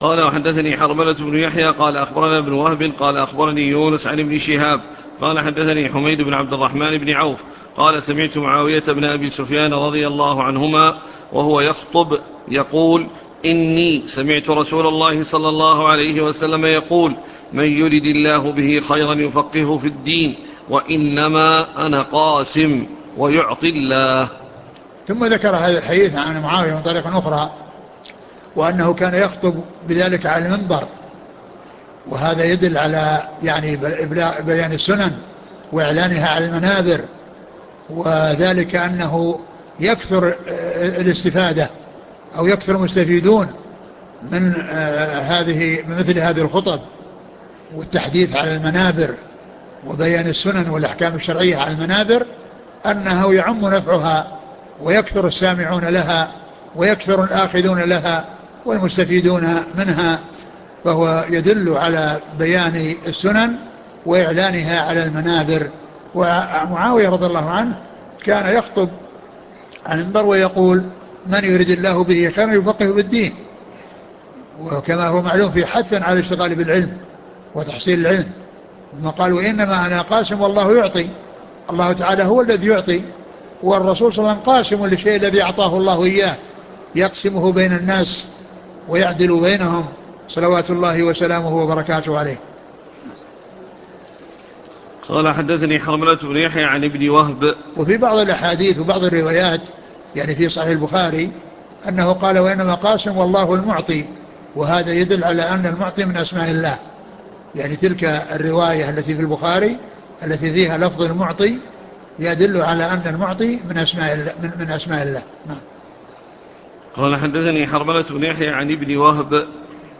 قال وحدثني حرملة بن يحيى قال أخبرنا ابن وهب قال أخبرني يونس عن ابن شهاب قال حدثني حميد بن عبد الرحمن بن عوف قال سمعت معاوية بن أبي سفيان رضي الله عنهما وهو يخطب يقول إني سمعت رسول الله صلى الله عليه وسلم يقول من يرد الله به خيرا يفقهه في الدين وإنما أنا قاسم ويعطي الله. ثم ذكر هذا الحديث عن معاوية من طريق أخرى وأنه كان يخطب بذلك على المنبر، وهذا يدل على يعني بيان السنن وإعلانها على المنابر، وذلك أنه يكثر الاستفادة أو يكثر المستفيدون من مثل هذه الخطب والتحديث على المنابر وبيان السنن والأحكام الشرعية على المنابر، أنه يعم نفعها ويكثر السامعون لها ويكثر الآخذون لها والمستفيدون منها، فهو يدل على بيان السنن وإعلانها على المنابر. ومعاوية رضي الله عنه كان يخطب عن المنبر ويقول من يريد الله به خيرا يفقهه بالدين، وكما هو معلوم في حث على الاشتغال بالعلم وتحصيل العلم، ثم قال وإنما أنا قاسم والله يعطي، الله تعالى هو الذي يعطي، والرسول صلى الله عليه وسلم قاسم للشيء الذي أعطاه الله إياه يقسمه بين الناس ويعدل بينهم صلوات الله وسلامه وبركاته عليه. قال حدثني حرملة بن يحيى عن ابن وهب. وفي بعض الأحاديث وبعض الروايات يعني في صحيح البخاري أنه قال وإنما قاسم والله المعطي، وهذا يدل على أن المعطي من أسماء الله، يعني تلك الرواية التي في البخاري التي فيها لفظ المعطي يدل على أن المعطي من أسماء الله. نعم. قال حدثني حرملة بن يحيى عن ابن وهب